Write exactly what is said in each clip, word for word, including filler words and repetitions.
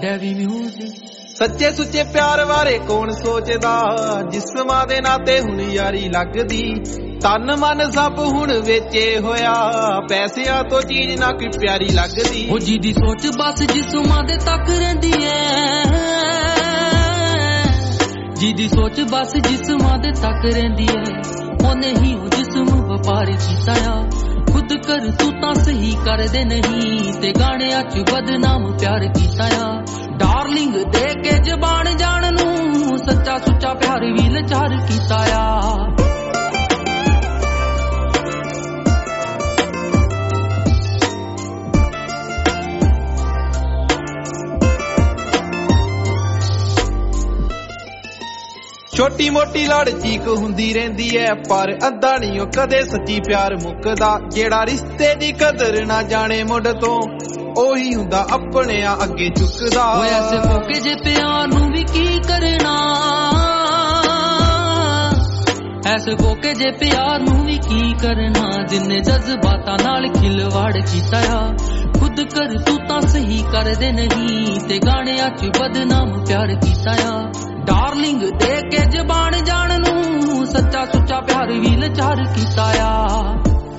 Davy music. ਸੱਚੇ ਸੁੱਚੇ ਪਿਆਰ ਬਾਰੇ ਕੌਣ ਸੋਚਦਾ, ਜਿਸਮਾਂ ਦੇ ਨਾਤੇ ਹੁਣ ਯਾਰੀ ਲੱਗਦੀ। ਤਨ ਮਨ ਸਭ ਹੁਣ ਵੇਚੇ ਹੋਇਆ, ਪੈਸਿਆਂ ਤੋਂ ਚੀਜ਼ ਨਾ ਕੋਈ ਪਿਆਰੀ ਲੱਗਦੀ। ਉਹ ਜੀ ਦੀ ਸੋਚ ਬਸ ਜਿਸਮਾਂ ਦੇ ਤੱਕ ਰਹਿੰਦੀ ਐ, ਜੀ ਦੀ ਸੋਚ ਬਸ ਜਿਸਮਾਂ ਦੇ ਤੱਕ ਰਹਿੰਦੀ ਐ। ਉਹਨੇ ਹੀ ਉਹ ਜਿਸਮ ਵਪਾਰ ਕੀਤਾ ਆ, ਖੁਦ ਕਰ ਤੂੰ ਤਾਂ ਸਹੀ ਕਰਦੇ ਨਹੀਂ, ਤੇ ਗਾਣਿਆਂ ਚ ਬਦਨਾਮ ਪਿਆਰ ਕੀਤਾ ਆ। ਡਾਰਲਿੰਗ ਦੇ ਕੇ ਜ਼ਬਾਨ ਜਾਣ ਨੂੰ, ਸੱਚਾ ਸੁੱਚਾ ਪਿਆਰ ਵੀ ਲਾਚਾਰ ਕੀਤਾ ਆ। ਛੋਟੀ ਮੋਟੀ ਲੜ ਚੀਕ ਹੁੰਦੀ ਰਹਿੰਦੀ ਐ, ਪਰ ਅੱਧਾ ਨੀ ਉਹ ਕਦੇ ਸੱਚੀ ਪਿਆਰ ਮੁੱਕਦਾ। ਜਿਹੜਾ ਰਿਸ਼ਤੇ ਦੀ ਕਦਰ ਨਾ ਜਾਣੇ ਮੁੱਢ ਤੋਂ, ਉਹੀ ਹੁੰਦਾ ਆਪਣਿਆਂ ਅੱਗੇ ਝੁਕਦਾ। ਓਏ ਐਸੇ ਮੌਕੇ ਜੇ ਪਿਆਰ ਨੂੰ ਵੀ ਕੀ ਕਰਨਾ, ਐਸੇ ਮੌਕੇ ਜੇ ਪਿਆਰ ਨੂੰ ਵੀ ਕੀ ਕਰਨਾ। ਜਿੰਨੇ ਜਜ਼ਬਾਤਾਂ ਨਾਲ ਖਿਲਵਾੜ ਕੀਤਾ ਆ, ਖੁਦ ਕਰ ਤੂੰ ਤਾਂ ਸਹੀ ਕਰਦੇ ਨਹੀਂ, ਤੇ ਗਾਣਿਆਂ ਚ ਬਦਨਾਮ ਪਿਆਰ ਕੀਤਾ ਆ। ਡਾਰਲਿੰਗ ਦੇ ਕੇ ਜ਼ਬਾਨ ਜਾਣ ਨੂੰ, ਸੱਚਾ ਸੁੱਚਾ ਪਿਆਰ ਵੀ ਲਾਚਾਰ ਕੀਤਾ ਆ।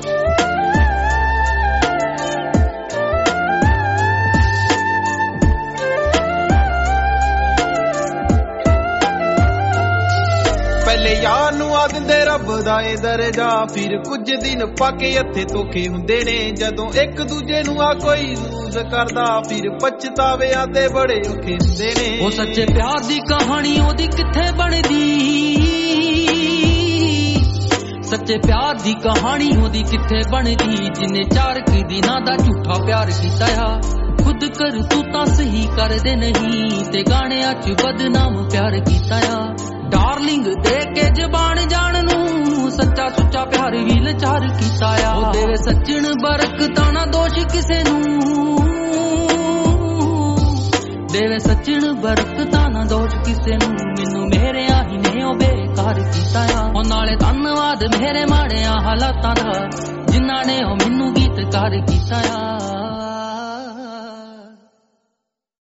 ਪਹਿਲੇ ਯਾਰ ਨੂੰ ਆ ਦਿੰਦੇ ਰੱਬ ਦਾ ਏ ਦਰਜਾ, ਫਿਰ ਕੁਝ ਦਿਨ ਪਾਕੇ ਹੱਥੇ ਧੋਖੇ ਹੁੰਦੇ ਨੇ। ਜਦੋਂ ਇੱਕ ਦੂਜੇ ਨੂੰ ਆ ਕੋਈ ਲੂਜ਼ ਕਰਦਾ, ਫਿਰ ਪਛਤਾਵਿਆਂ ਤੇ ਬੜੇ ਔਖੇ ਹੁੰਦੇ ਨੇ। ਉਹ ਸੱਚੇ ਪਿਆਰ ਦੀ ਕਹਾਣੀ ਉਹਦੀ ਕਿੱਥੇ ਬਣਦੀ, ਸੱਚੇ ਪਿਆਰ ਦੀ ਕਹਾਣੀ ਉਹਦੀ ਕਿੱਥੇ ਬਣਦੀ। ਜਿੰਨੇ ਚਾਰ ਕੀ ਦਿਨਾਂ ਦਾ ਝੂਠਾ ਪਿਆਰ ਕੀਤਾ ਆ, ਖੁਦ ਕਰ ਤੂੰ ਤਾਂ ਸਹੀ ਕਰਦੇ ਨਹੀਂ, ਤੇ ਗਾਣਿਆਂ ਚ ਬਦਨਾਮ ਪਿਆਰ ਕੀਤਾ ਆ। ਡਾਰਲਿੰਗ ਦੇ ਕੇ ਜ਼ਬਾਨ ਜਾਣ ਨੂੰ, ਸੱਚਾ ਸੁੱਚਾ ਪਿਆਰ ਵੀ ਲਾਚਾਰ ਕੀਤਾ ਆ। ਉਹ ਦੇਵੇ ਸੱਜਣ ਬਰਕਤਾਂ ਨਾ ਦੋਸ਼ ਕਿਸੇ ਨੂੰ, ਦੇਵੇ ਸੱਜਣ ਬਰਕਤਾਂ ਨਾ ਦੋਸ਼ ਕਿਸੇ ਨੂੰ। ਮੈਨੂੰ ਮੇਰੇ ਆਹੀ ਨੇ ਉਹ ਬੇਕਾਰ ਕੀਤਾ ਆ। ਉਹ ਨਾਲੇ ਧੰਨਵਾਦ ਮੇਰੇ ਮਾੜਿਆਂ ਹਾਲਾਤਾਂ ਦਾ, ਜਿਨ੍ਹਾਂ ਨੇ ਉਹ ਮੈਨੂੰ ਗੀਤਕਾਰ ਕੀਤਾ ਆ।